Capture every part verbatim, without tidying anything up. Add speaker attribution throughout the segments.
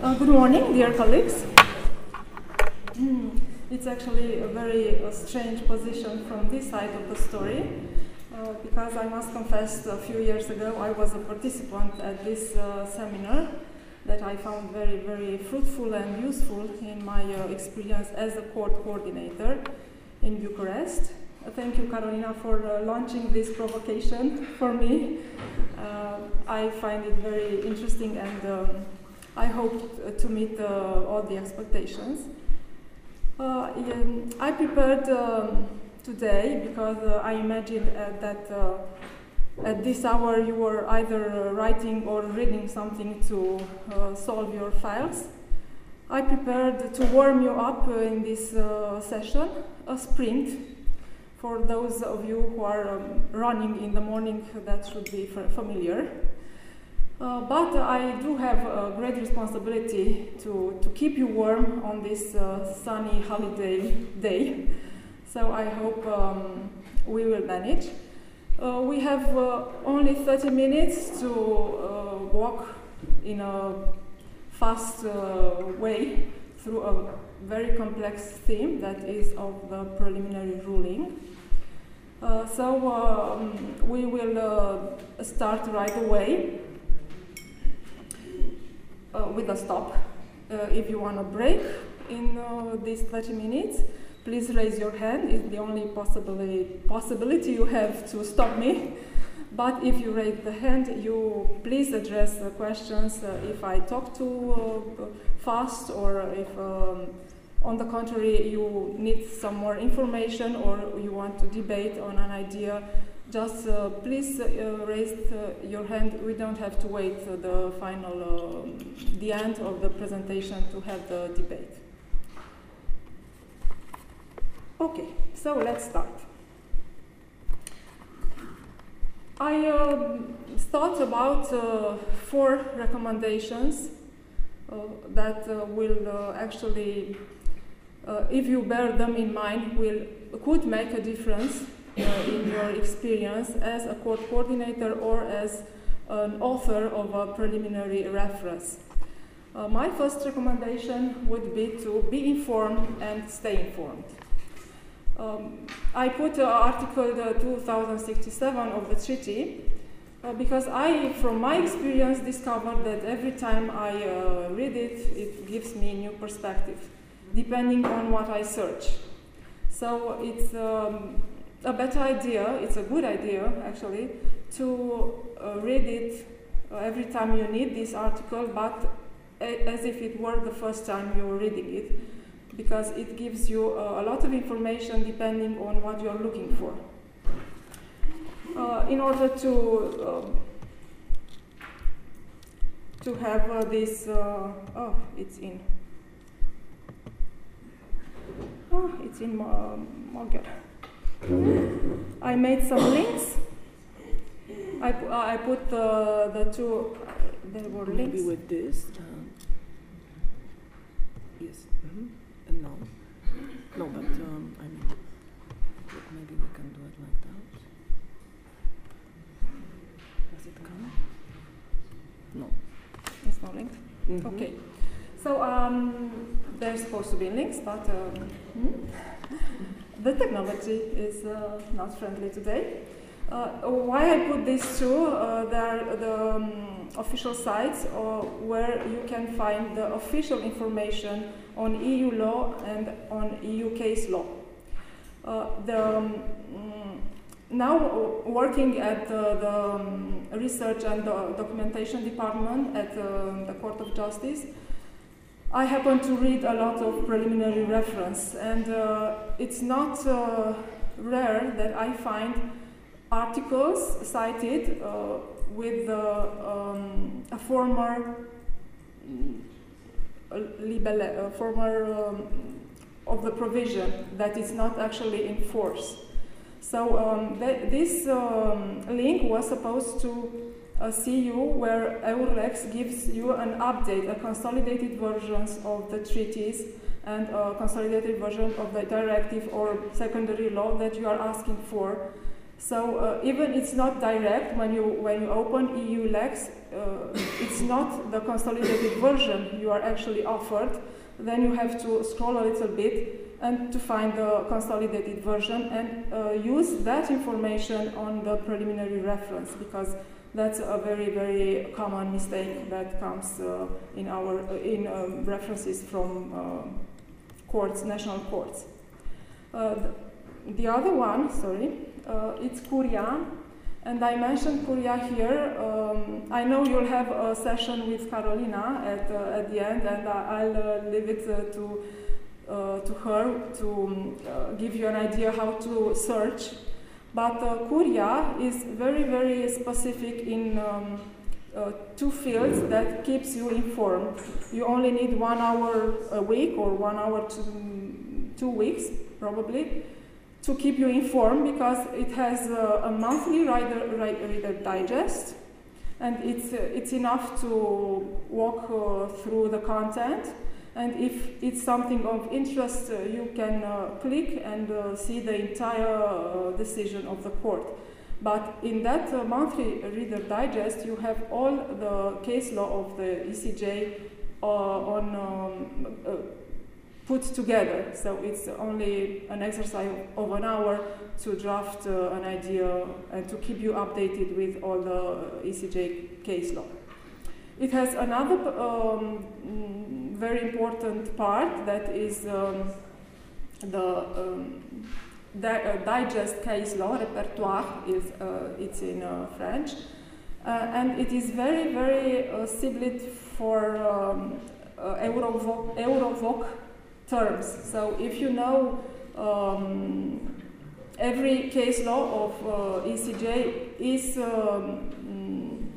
Speaker 1: Uh, good morning, dear colleagues. Mm, it's actually a very uh, strange position from this side of the story, uh, because I must confess a few years ago I was a participant at this uh, seminar that I found very, very fruitful and useful in my uh, experience as a court coordinator in Bucharest. Uh, thank you, Carolina, for uh, launching this provocation for me. Uh, I find it very interesting, and um, I hope to meet uh, all the expectations. Uh, um, I prepared um, today because uh, I imagine uh, that uh, at this hour you were either uh, writing or reading something to uh, solve your files. I prepared to warm you up uh, in this uh, session, a sprint. For those of you who are um, running in the morning, that should be familiar. Uh, but I do have a great responsibility to, to keep you warm on this uh, sunny holiday day. So I hope um, we will manage. Uh, we have uh, only thirty minutes to uh, walk in a fast uh, way through a very complex theme that is of the preliminary ruling. Uh, so um, we will uh, start right away. Uh, with a stop. Uh, if you want a break in uh, these thirty minutes, please raise your hand. It's the only possibility, possibility you have to stop me. But if you raise the hand, you please address the questions uh, if I talk too uh, fast, or if um, on the contrary you need some more information or you want to debate on an idea. Just uh, please uh, raise uh, your hand. We don't have to wait uh, the final, uh, the end of the presentation to have the debate. Okay, so let's start. I uh, thought about uh, four recommendations uh, that uh, will uh, actually, uh, if you bear them in mind, will could make a difference Uh, in your experience as a court coordinator or as an author of a preliminary reference. Uh, my first recommendation would be to be informed and stay informed. Um, I put uh, Article uh, two thousand sixty-seven of the treaty uh, because I, from my experience, discovered that every time I uh, read it, it gives me new perspective, depending on what I search. So it's um, a better idea, it's a good idea actually, to uh, read it uh, every time you need this article, but a as if it were the first time you're reading it, because it gives you uh, a lot of information depending on what you're looking for. Uh, in order to um, to have uh, this, uh, oh, it's in, oh, it's in uh, Magyar. I made some links. I, uh, I put uh, the two, uh, there were links.
Speaker 2: Maybe with this. Um, yes. Mm-hmm. And no. No, but um, I mean, maybe we can do it like that. Does it come? No.
Speaker 1: It's not linked?
Speaker 2: Mm-hmm.
Speaker 1: Okay. So um, there's supposed to be links, but um, hmm? the technology is uh, not friendly today. Uh, why I put these two, uh, there are the um, official sites uh, where you can find the official information on E U law and on E U case law. Uh, the, um, now uh, working at uh, the um, research and the documentation department at uh, the Court of Justice, I happen to read a lot of preliminary reference, and uh, it's not uh, rare that I find articles cited uh, with uh, um, a former uh, libelle, a former um, of the provision that is not actually in force. So um, th this um, link was supposed to a C U where EURLEX gives you an update, a consolidated versions of the treaties and a consolidated version of the directive or secondary law that you are asking for. So uh, even it's not direct when you when you open E U Lex, uh, it's not the consolidated version you are actually offered. Then you have to scroll a little bit and to find the consolidated version and uh, use that information on the preliminary reference, because that's a very very common mistake that comes uh, in our uh, in um, references from uh, courts, national courts. Uh, the, the other one, sorry. Uh, it's Curia, and I mentioned Curia here. Um, I know you'll have a session with Carolina at, uh, at the end, and I'll uh, leave it uh, to, uh, to her to um, uh, give you an idea how to search. But uh, Curia is very, very specific in um, uh, two fields that keeps you informed. You only need one hour a week or one hour to two weeks, probably, to keep you informed, because it has uh, a monthly Reader, Reader Digest, and it's, uh, it's enough to walk uh, through the content, and if it's something of interest, uh, you can uh, click and uh, see the entire uh, decision of the court. But in that uh, monthly Reader Digest, you have all the case law of the E C J uh, on um, uh, put together, so it's only an exercise of an hour to draft uh, an idea and to keep you updated with all the E C J case law. It has another um, very important part, that is um, the um, di uh, digest case law, repertoire, is, uh, it's in uh, French, uh, and it is very, very uh, cibled for um, uh, Eurovoc, Eurovoc terms. So if you know um, every case law of uh, E C J is um,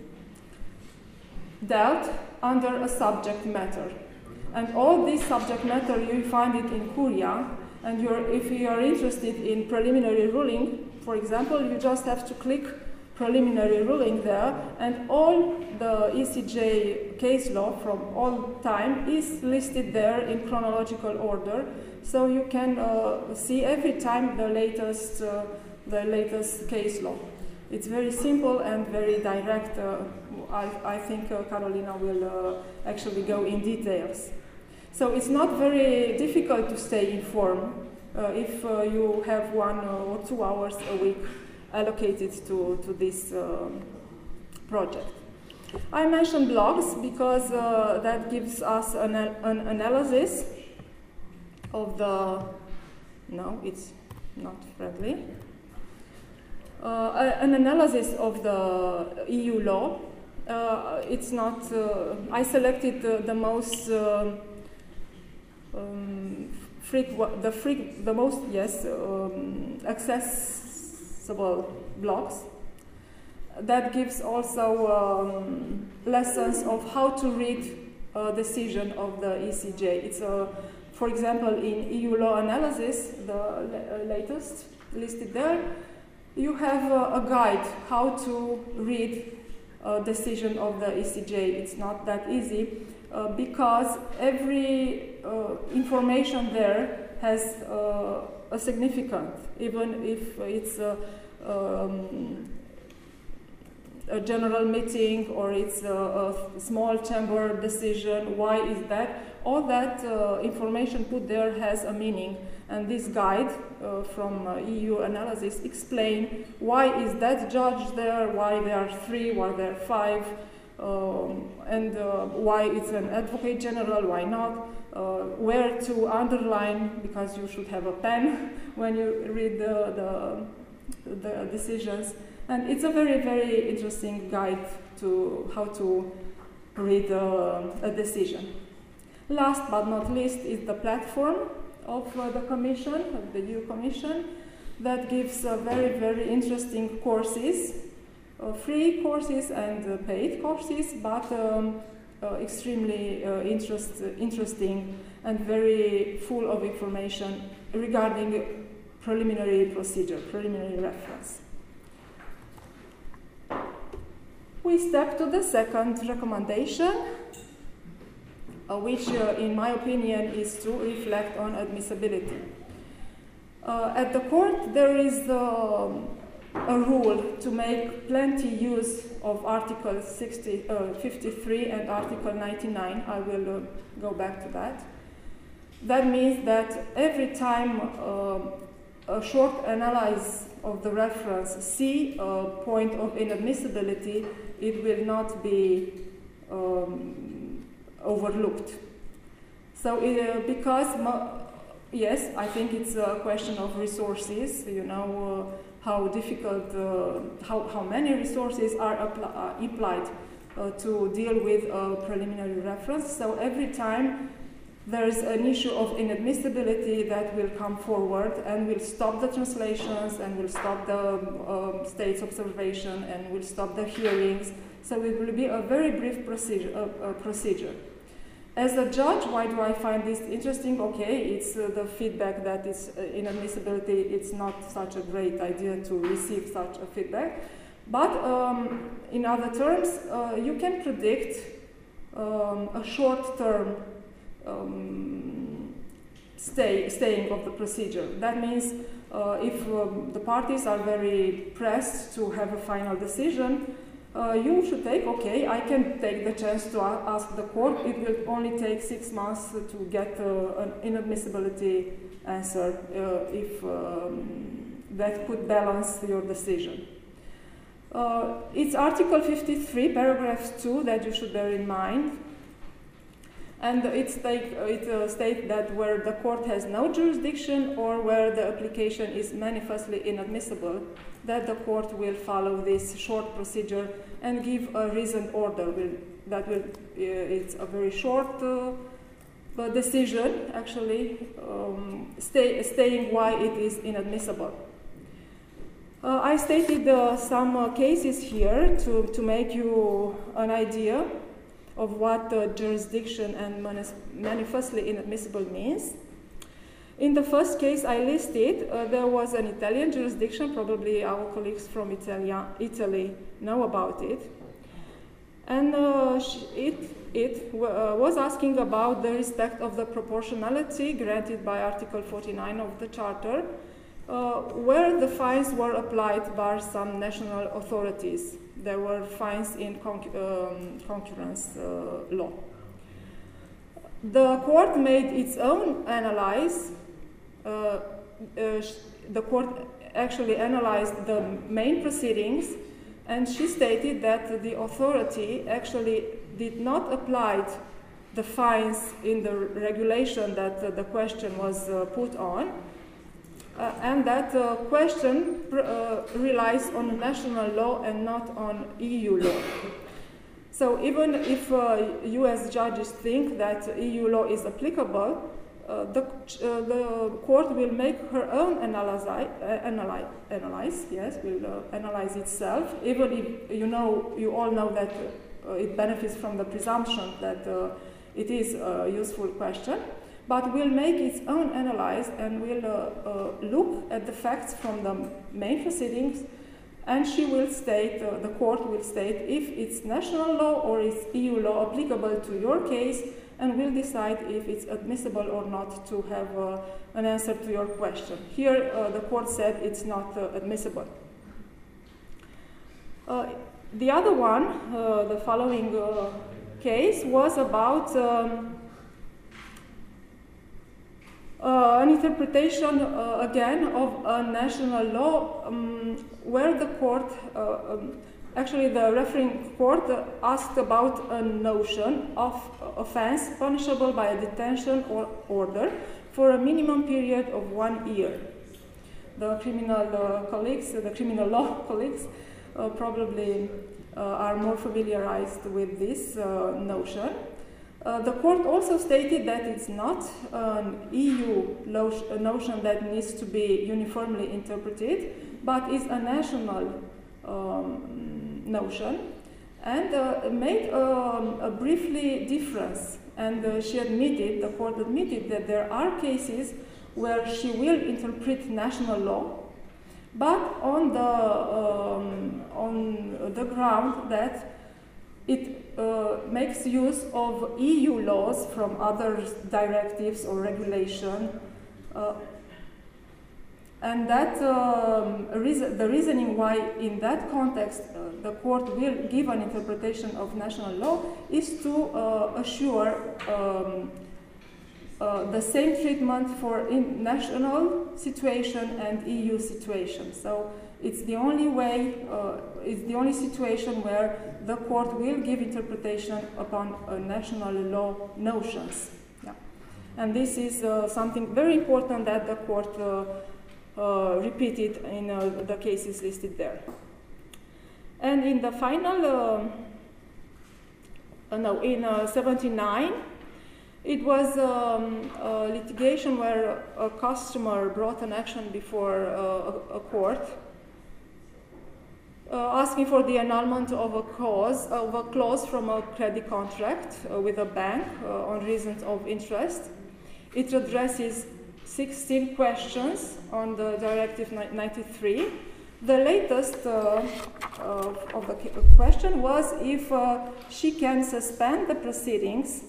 Speaker 1: dealt under a subject matter, and all this subject matter you find it in Curia, and you're, if you are interested in preliminary ruling, for example, you just have to click preliminary ruling there, and all the E C J case law from all time is listed there in chronological order, so you can uh, see every time the latest, uh, the latest case law. It's very simple and very direct. Uh, I, I think uh, Carolina will uh, actually go in details. So it's not very difficult to stay informed uh, if uh, you have one or two hours a week allocated to, to this um, project. I mentioned blogs because uh, that gives us an, an analysis of the, no, it's not friendly, uh, an analysis of the E U law. Uh, it's not, uh, I selected the, the most, uh, um, freq the, freq the most, yes, um, access blogs. That gives also um, lessons of how to read a decision of the E C J. It's a, for example, in E U law analysis, the uh, latest listed there, you have a, a guide how to read a decision of the E C J. It's not that easy uh, because every uh, information there has uh, a significance, even if it's a, um, a general meeting or it's a, a small chamber decision. Why is that? All that uh, information put there has a meaning, and this guide uh, from uh, E U analysis explain why is that judge there, why there are three, why there are five, um, and uh, why it's an advocate general, why not. Uh, where to underline, because you should have a pen when you read the, the, the decisions. And it's a very, very interesting guide to how to read uh, a decision. Last but not least is the platform of uh, the Commission, of the E U Commission, that gives uh, very, very interesting courses, uh, free courses and uh, paid courses, but um, Uh, extremely uh, interest, uh, interesting and very full of information regarding preliminary procedure, preliminary reference. We step to the second recommendation, uh, which uh, in my opinion is to reflect on admissibility. Uh, at the court there is the a rule to make plenty use of Article sixty, uh, fifty-three and Article ninety-nine. I will uh, go back to that. That means that every time uh, a short analysis of the reference see a point of inadmissibility, it will not be um, overlooked. So uh, because, mo yes, I think it's a question of resources, you know, uh, how difficult, uh, how, how many resources are uh, applied uh, to deal with a preliminary reference. So every time there is an issue of inadmissibility that will come forward and will stop the translations and will stop the um, state's observation and will stop the hearings. So it will be a very brief procedure. Uh, uh, procedure. As a judge, why do I find this interesting? Okay, it's uh, the feedback that is uh, inadmissibility. It's not such a great idea to receive such a feedback. But um, in other terms, uh, you can predict um, a short-term um, stay, staying of the procedure. That means uh, if um, the parties are very pressed to have a final decision, Uh, you should take, okay, I can take the chance to ask the court. It will only take six months to get uh, an inadmissibility answer uh, if um, that could balance your decision. Uh, it's Article fifty-three, paragraph two that you should bear in mind. And it, state, it uh, states that where the court has no jurisdiction or where the application is manifestly inadmissible, that the court will follow this short procedure and give a reasoned order. Will, that will, uh, it's a very short uh, decision, actually, um, stay, staying why it is inadmissible. Uh, I stated uh, some uh, cases here to, to make you an idea of what uh, jurisdiction and manifestly inadmissible means. In the first case I listed, uh, there was an Italian jurisdiction. Probably our colleagues from Italia, Italy know about it. And uh, it, it uh, was asking about the respect of the proportionality granted by Article forty-nine of the Charter, uh, where the fines were applied by some national authorities. There were fines in conc um, concurrence uh, law. The court made its own analysis. Uh, uh, the court actually analyzed the main proceedings, and she stated that the authority actually did not apply the fines in the regulation that uh, the question was uh, put on, uh, and that uh, question uh, relies on national law and not on E U law. So even if uh, U S judges think that E U law is applicable, Uh, the, uh, the court will make her own analyze, uh, analyze, analyze yes, will uh, analyze itself, even if you know, you all know that uh, it benefits from the presumption that uh, it is a useful question, but will make its own analyze and will uh, uh, look at the facts from the main proceedings, and she will state, uh, the court will state if it's national law or it's E U law applicable to your case, and will decide if it's admissible or not to have uh, an answer to your question. Here, uh, the court said it's not uh, admissible. Uh, the other one, uh, the following uh, case, was about um, uh, an interpretation, uh, again, of a national law um, where the court uh, um, Actually, the referring court asked about a notion of offense punishable by a detention or order for a minimum period of one year. The criminal uh, colleagues, the criminal law colleagues, uh, probably uh, are more familiarized with this uh, notion. Uh, the court also stated that it's not an E U notion that needs to be uniformly interpreted, but is a national um, notion, and uh, made um, a briefly difference. And uh, she admitted, the court admitted, that there are cases where she will interpret national law, but on the um, on the ground that it uh, makes use of E U laws from other directives or regulation, uh, And that um, reason, the reasoning why in that context uh, the court will give an interpretation of national law is to uh, assure um, uh, the same treatment for in national situation and E U situation. So it's the only way, uh, it's the only situation where the court will give interpretation upon uh, national law notions. Yeah. And this is uh, something very important that the court uh, Uh, repeated in uh, the cases listed there. And in the final, uh, uh, no, in uh, seventy-nine, it was um, a litigation where a customer brought an action before uh, a, a court uh, asking for the annulment of a clause, of a clause from a credit contract uh, with a bank uh, on reasons of interest. It addresses sixteen questions on the Directive ninety-three. The latest uh, uh, of the question was if uh, she can suspend the proceedings,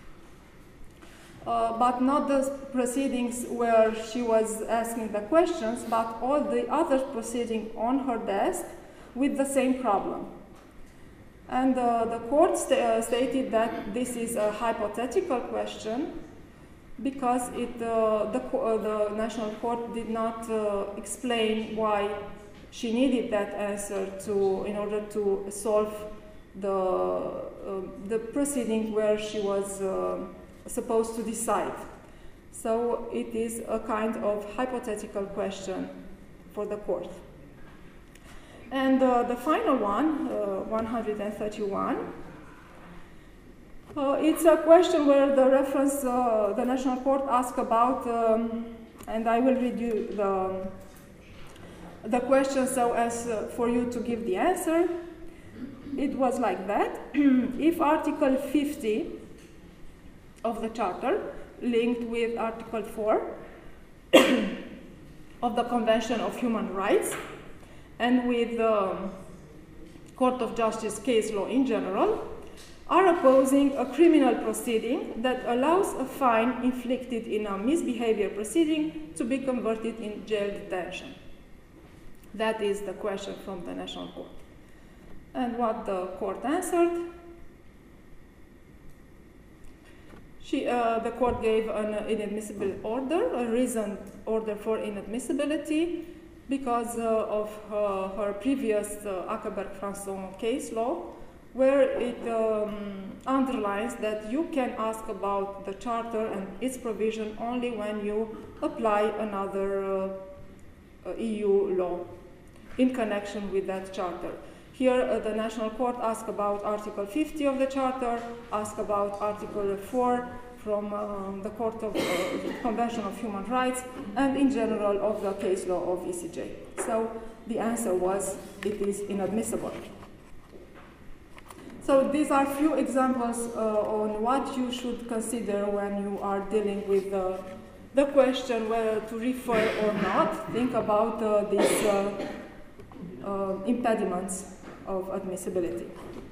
Speaker 1: uh, but not the proceedings where she was asking the questions, but all the other proceedings on her desk with the same problem. And uh, the court st uh, stated that this is a hypothetical question, because it, uh, the, uh, the National Court did not uh, explain why she needed that answer to, in order to solve the, uh, the proceeding where she was uh, supposed to decide. So it is a kind of hypothetical question for the court. And uh, the final one, uh, one hundred thirty-one, Uh, it's a question where the reference, uh, the National Court asked about, um, and I will read you the, the question so as uh, for you to give the answer. It was like that. If Article fifty of the Charter, linked with Article four of the Convention of Human Rights, and with the um, Court of Justice case law in general, are opposing a criminal proceeding that allows a fine inflicted in a misbehavior proceeding to be converted in jail detention. That is the question from the National Court. And what the court answered, she, uh, the court gave an inadmissible order, a reasoned order for inadmissibility, because uh, of uh, her previous uh, Ackerberg-Franson case law, where it um, underlines that you can ask about the Charter and its provision only when you apply another uh, uh, E U law in connection with that Charter. Here, uh, the National Court asked about Article fifty of the Charter, asked about Article four from um, the Court of uh, Convention of Human Rights, and in general of the case law of E C J. So the answer was, it is inadmissible. So these are few examples uh, on what you should consider when you are dealing with uh, the question whether to refer or not. Think about uh, these uh, uh, impediments of admissibility.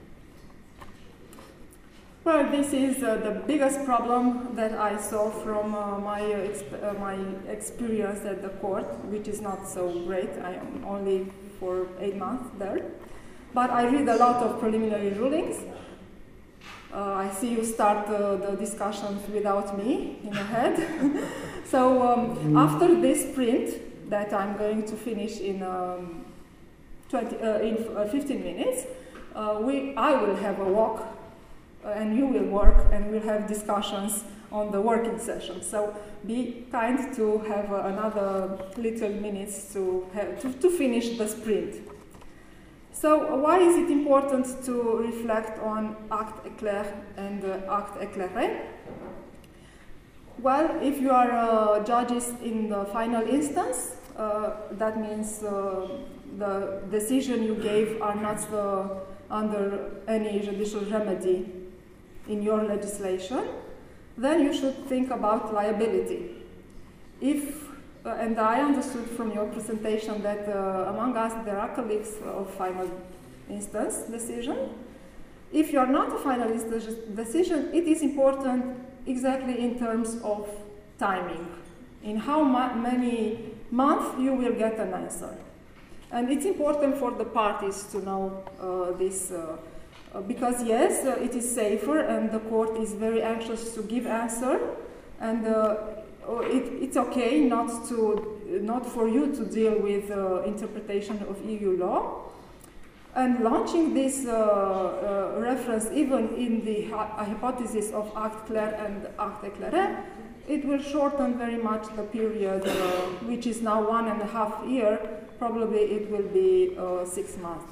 Speaker 1: Well, this is uh, the biggest problem that I saw from uh, my, uh, exp uh, my experience at the court, which is not so great. I am only for eight months there. But I read a lot of preliminary rulings. Uh, I see you start uh, the discussions without me in the head. So um, after this sprint that I'm going to finish in, um, twenty, uh, in uh, fifteen minutes, uh, we, I will have a walk uh, and you will work and we'll have discussions on the working session. So be kind to have uh, another little minutes to, have, to, to finish the sprint. So why is it important to reflect on acte éclair and uh, acte éclairé? Well, if you are uh, judges in the final instance, uh, that means uh, the decision you gave are not uh, under any judicial remedy in your legislation, then you should think about liability. If Uh, and I understood from your presentation that uh, among us there are colleagues of final instance decision. If you are not a final instance decision, it is important exactly in terms of timing. in how ma many months you will get an answer. And it's important for the parties to know uh, this, uh, uh, because yes, uh, it is safer and the court is very anxious to give answer, and uh, it, it's okay not, to, not for you to deal with uh, interpretation of E U law. And launching this uh, uh, reference even in the hypothesis of acte clair and acte éclairé, it will shorten very much the period, uh, which is now one and a half year. Probably it will be uh, six months.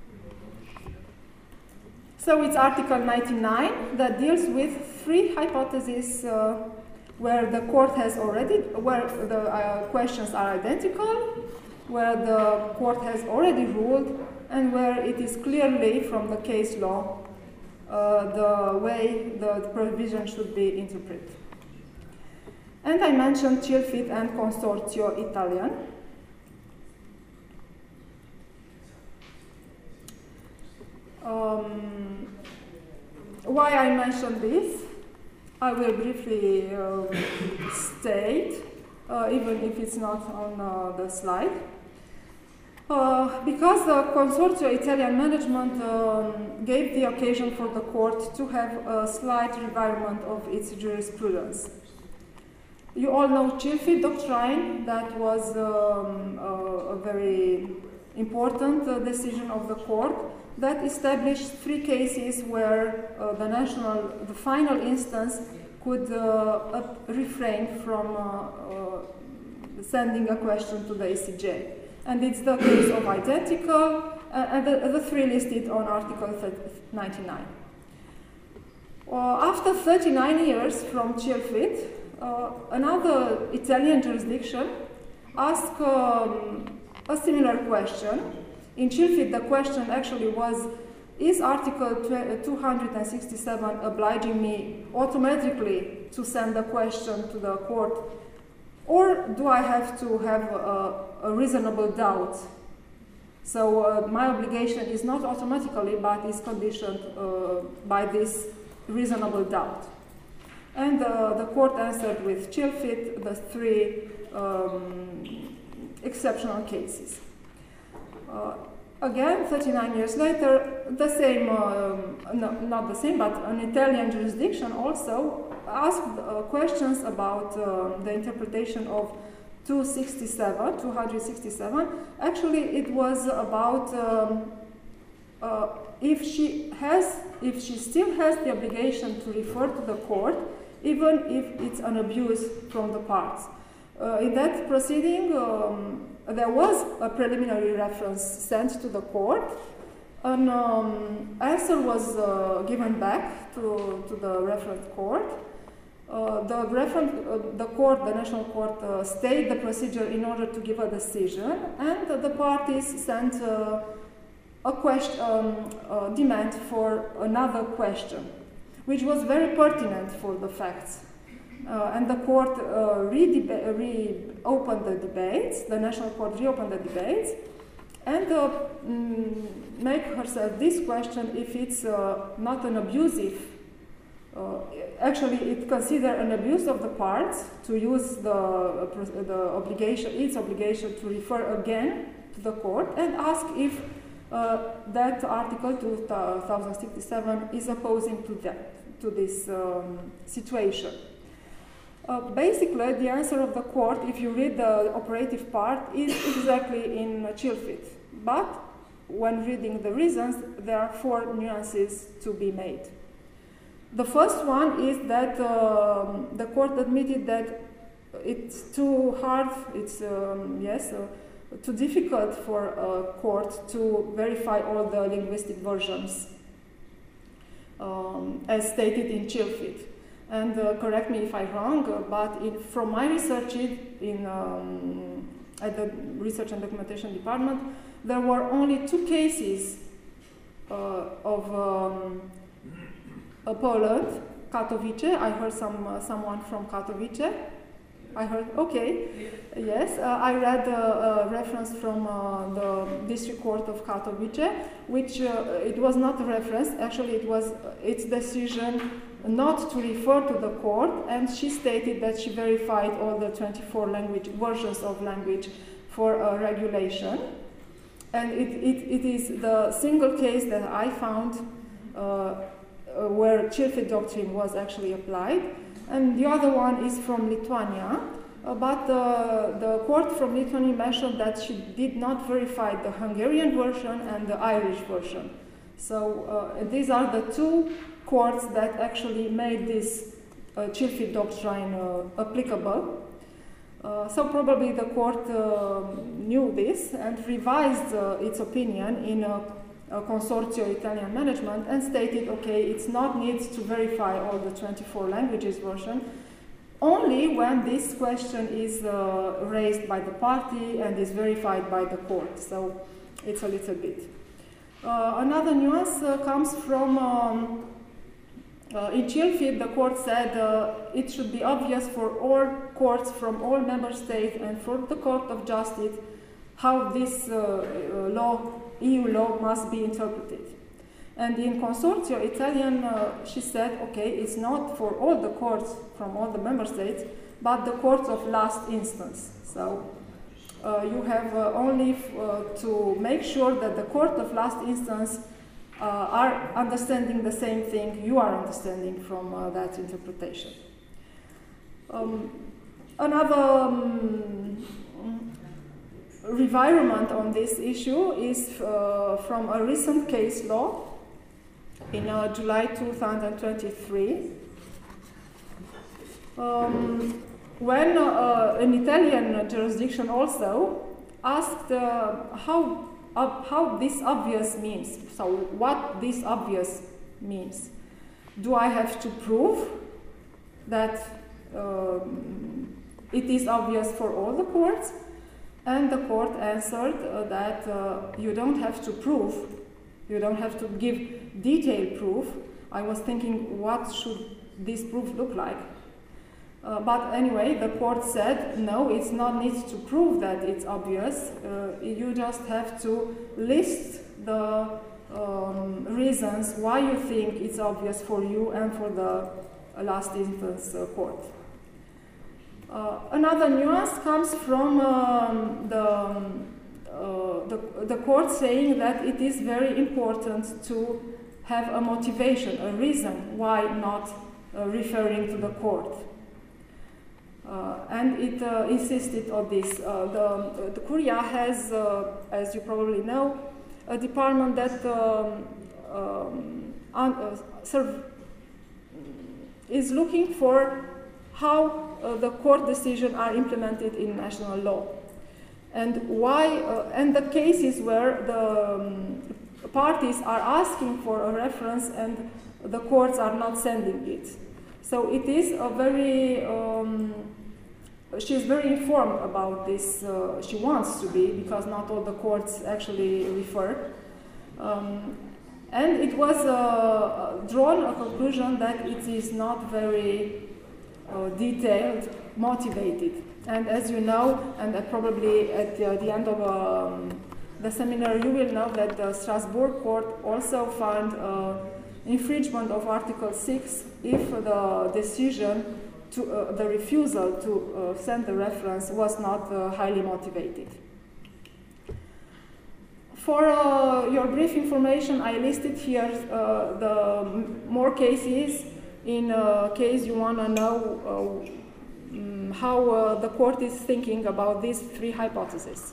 Speaker 1: So it's Article ninety-nine that deals with three hypotheses uh, where the court has already, where the uh, questions are identical, where the court has already ruled, and where it is clearly from the case law uh, the way the provision should be interpreted. And I mentioned CILFIT and Consorzio Italian. Um, why I mentioned this, I will briefly uh, state, uh, even if it's not on uh, the slide. Uh, because the Consorzio Italian management um, gave the occasion for the court to have a slight revinement of its jurisprudence. You all know CILFIT doctrine, that was um, a, a very important uh, decision of the court that established three cases where uh, the national, the final instance could uh, refrain from uh, uh, sending a question to the E C J. And it's the case of identical, uh, and the, the three listed on Article ninety-nine. Uh, after thirty-nine years from CILFIT, uh, another Italian jurisdiction asked um, a similar question. In CILFIT, the question actually was, is Article two hundred sixty-seven obliging me automatically to send a question to the court, or do I have to have a, a reasonable doubt? So uh, my obligation is not automatically, but is conditioned uh, by this reasonable doubt. And uh, the court answered with CILFIT the three um, exceptional cases. Uh, again, thirty-nine years later, the same, um, no, not the same, but an Italian jurisdiction also asked uh, questions about uh, the interpretation of two sixty-seven, two hundred sixty-seven. Actually, it was about um, uh, if she has, if she still has the obligation to refer to the court, even if it's an abuse from the parts. Uh, in that proceeding, um, there was a preliminary reference sent to the court. An um, answer was uh, given back to, to the reference court. Uh, the, reference, uh, the court, the national court, uh, stayed the procedure in order to give a decision, and uh, the parties sent uh, a question, um, uh, demand for another question, which was very pertinent for the facts. Uh, and the court uh, reopened re the debates, the national court reopened the debates, and uh, mm, make herself this question if it's uh, not an abusive, uh, actually it considered an abuse of the parts to use the, uh, the obligation, its obligation to refer again to the court and ask if uh, that Article two thousand sixty-seven is opposing to that, to this um, situation. Uh, basically, the answer of the court, if you read the operative part, is exactly in CILFIT. But when reading the reasons, there are four nuances to be made. The first one is that um, the court admitted that it's too hard, it's, um, yes, uh, too difficult for a court to verify all the linguistic versions, um, as stated in CILFIT. And uh, correct me if I'm wrong, uh, but in, from my research in, um, at the Research and Documentation Department, there were only two cases uh, of um, uh, Poland, Katowice. I heard some, uh, someone from Katowice. I heard, okay, yes. Uh, I read uh, a reference from uh, the District Court of Katowice, which uh, it was not a reference. Actually, it was its decision not to refer to the court, and she stated that she verified all the twenty-four language versions of language for uh, regulation. And it, it, it is the single case that I found uh, uh, where Chilfit doctrine was actually applied. And the other one is from Lithuania, uh, but the, the court from Lithuania mentioned that she did not verify the Hungarian version and the Irish version. So uh, these are the two courts that actually made this uh, Chilfit doctrine uh, applicable. Uh, so probably the court uh, knew this and revised uh, its opinion in a, a Consortio Italian Management and stated, okay, it's not needs to verify all the twenty-four languages version, only when this question is uh, raised by the party and is verified by the court. So it's a little bit. Uh, another nuance uh, comes from um, Uh, in Chilfit, the court said uh, it should be obvious for all courts from all member states and for the Court of Justice how this uh, uh, law, E U law, must be interpreted. And in Consortio Italian, uh, she said, okay, it's not for all the courts from all the member states, but the courts of last instance. So uh, you have uh, only f uh, to make sure that the court of last instance Uh, are understanding the same thing you are understanding from uh, that interpretation. Um, another um, revirement on this issue is uh, from a recent case law in uh, July two thousand twenty-three, um, when uh, an Italian jurisdiction also asked uh, how Uh, how this obvious means. So what this obvious means. Do I have to prove that um, it is obvious for all the courts? And the court answered uh, that uh, you don't have to prove, you don't have to give detailed proof. I was thinking, what should this proof look like? Uh, but anyway, the court said, no, it's not need to prove that it's obvious. Uh, you just have to list the um, reasons why you think it's obvious for you and for the uh, last instance uh, court. Uh, another nuance comes from um, the, um, uh, the, the court saying that it is very important to have a motivation, a reason why not uh, referring to the court. Uh, and it uh, insisted on this. Uh, the, the Curia has, uh, as you probably know, a department that um, um, un, uh, serve, is looking for how uh, the court decisions are implemented in national law, and why, uh, and the cases where the um, parties are asking for a reference and the courts are not sending it. So it is a very, um, she is very informed about this, uh, she wants to be, because not all the courts actually refer. Um, and it was uh, drawn a conclusion that it is not very uh, detailed, motivated. And as you know, and uh, probably at the, the end of um, the seminar you will know that the Strasbourg court also found uh, infringement of Article six if the decision, to, uh, the refusal to uh, send the reference was not uh, highly motivated. For uh, your brief information, I listed here uh, the m more cases in uh, case you want to know uh, um, how uh, the court is thinking about these three hypotheses.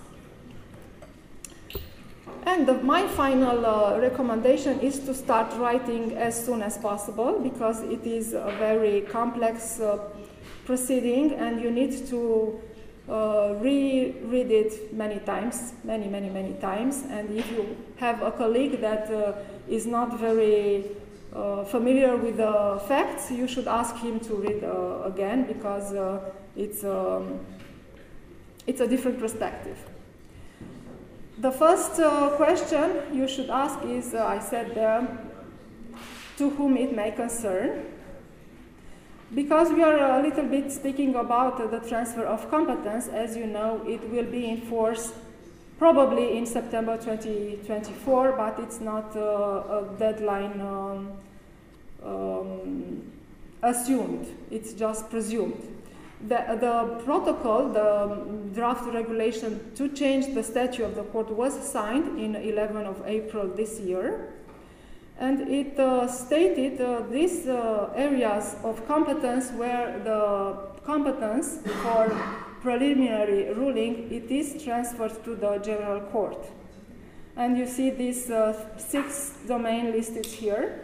Speaker 1: And the, my final uh, recommendation is to start writing as soon as possible, because it is a very complex uh, proceeding and you need to uh, re-read it many times, many, many, many times. And if you have a colleague that uh, is not very uh, familiar with the facts, you should ask him to read uh, again, because uh, it's, um, it's a different perspective. The first uh, question you should ask is, uh, I said there, to whom it may concern, because we are a little bit speaking about uh, the transfer of competence. As you know, it will be in force probably in September twenty twenty-four, but it's not uh, a deadline um, um, assumed, it's just presumed. The, the protocol, the draft regulation to change the statute of the court was signed in eleventh of April this year. And it uh, stated uh, these uh, areas of competence where the competence for preliminary ruling, it is transferred to the general court. And you see these uh, six domains listed here.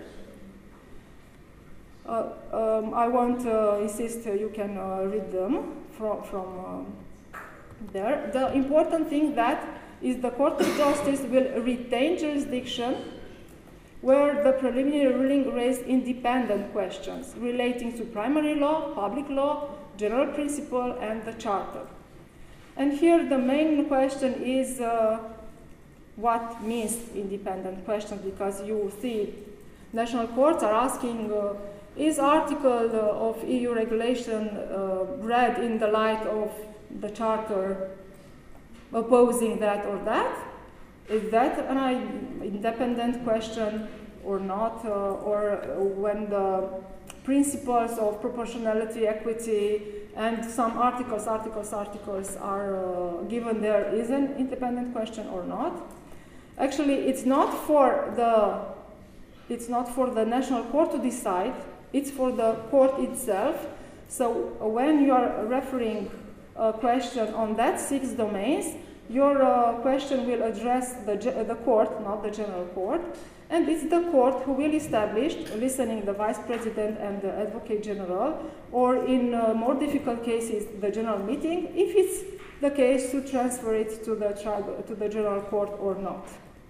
Speaker 1: Uh, um, I won't uh, insist, uh, you can uh, read them from, from um, there. The important thing that is the Court of Justice will retain jurisdiction where the preliminary ruling raised independent questions relating to primary law, public law, general principle, and the Charter. And here the main question is uh, what means independent questions, because you see national courts are asking uh, is article uh, of E U regulation uh, read in the light of the Charter opposing that or that? Is that an independent question or not? Uh, or when the principles of proportionality, equity, and some articles, articles, articles are uh, given there is an independent question or not? Actually, it's not for the it's not for the national court to decide. It's for the court itself. So uh, when you are referring a question on that six domains, your uh, question will address the, the court, not the general court. And it's the court who will establish, listening the vice president and the advocate general, or in uh, more difficult cases, the general meeting, if it's the case to transfer it to the, tribal, to the general court or not.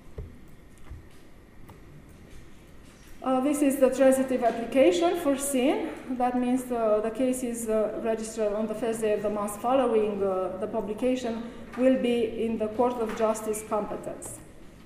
Speaker 1: Uh, this is the transitive application foreseen. That means the, the case is uh, registered on the first day of the month following uh, the publication will be in the Court of Justice competence.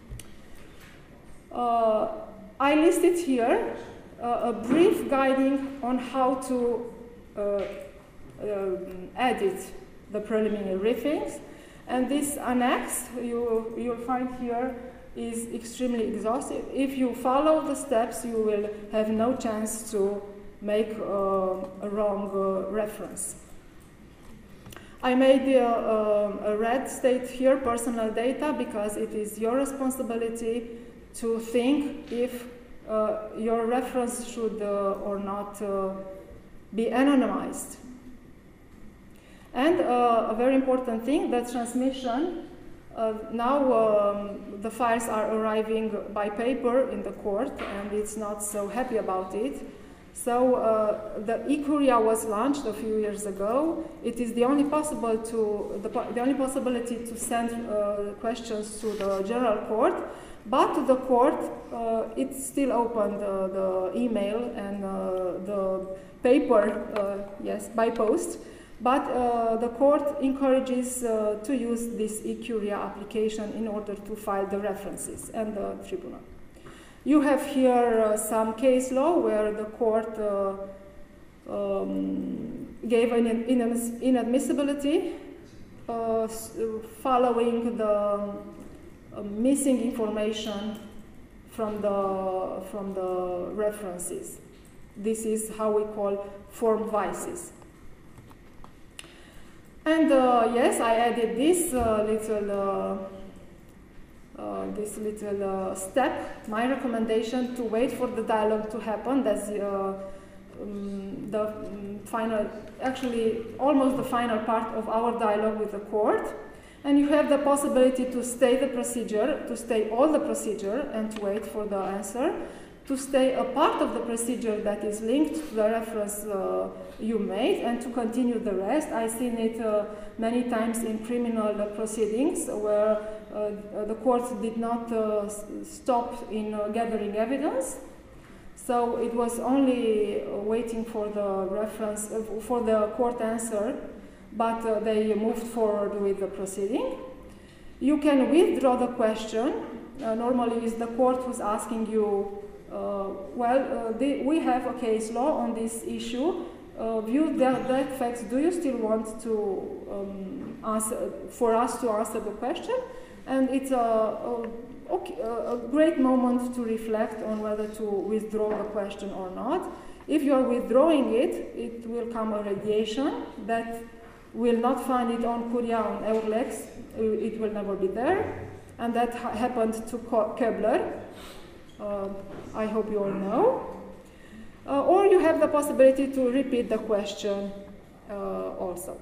Speaker 1: Uh, I listed here uh, a brief guiding on how to uh, uh, edit the preliminary briefings. And this annex you, you'll find here is extremely exhaustive. If you follow the steps, you will have no chance to make uh, a wrong uh, reference. I made uh, uh, a red state here, personal data, because it is your responsibility to think if uh, your reference should uh, or not uh, be anonymized. And uh, a very important thing, the transmission. Uh, now um, the files are arriving by paper in the court, and it's not so happy about it. So uh, the e-Curia was launched a few years ago. It is the only possible to the, the only possibility to send uh, questions to the general court, but to the court uh, it's still open, the, the email and uh, the paper, uh, yes, by post. But uh, the court encourages uh, to use this e-Curia application in order to file the references and the tribunal. You have here uh, some case law where the court uh, um, gave an in inadmissibility uh, following the uh, missing information from the, from the references. This is how we call form vices. And uh, yes, I added this uh, little, uh, uh, this little uh, step, my recommendation to wait for the dialogue to happen. That's uh, um, the um, final, actually almost the final part of our dialogue with the court. And you have the possibility to stay the procedure, to stay all the procedure and to wait for the answer, to stay a part of the procedure that is linked to the reference uh, you made, and to continue the rest. I've seen it uh, many times in criminal uh, proceedings where uh, the courts did not uh, stop in uh, gathering evidence. So it was only uh, waiting for the reference, uh, for the court answer, but uh, they moved forward with the proceeding. You can withdraw the question. Uh, normally it's the court who's asking you, Uh, well, uh, the, we have a case law on this issue. Uh, view that, that facts, do you still want to um, answer, for us to answer the question? And it's a, a, okay, a great moment to reflect on whether to withdraw the question or not. If you are withdrawing it, it will come a radiation that will not find it on Curia, on Eurlex, it will never be there. And that ha happened to Kepler, uh, I hope you all know. Uh, or you have the possibility to repeat the question uh, also.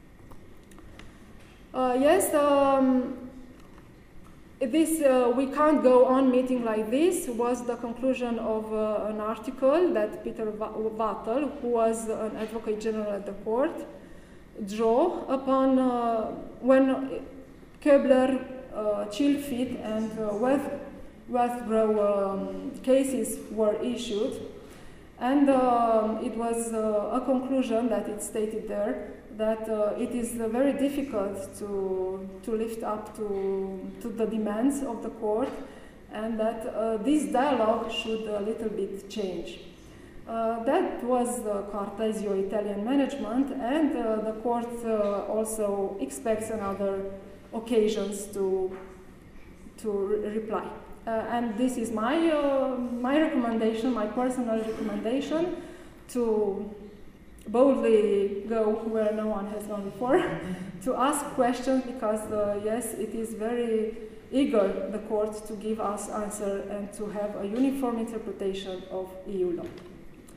Speaker 1: Uh, yes, um, this uh, we can't go on meeting like this was the conclusion of uh, an article that Peter Vattel, who was an advocate general at the court, drew upon uh, when Kepler, uh, chill fit, and uh, Wethrow um, cases were issued. And um, it was uh, a conclusion that it stated there that uh, it is uh, very difficult to, to lift up to, to the demands of the court, and that uh, this dialogue should a little bit change. Uh, that was the Cartesio Italian management, and uh, the court uh, also expects another occasions to, to re reply. Uh, and this is my, uh, my recommendation, my personal recommendation, to boldly go where no one has gone before, to ask questions, because uh, yes, it is very eager, the court, to give us answer and to have a uniform interpretation of E U law.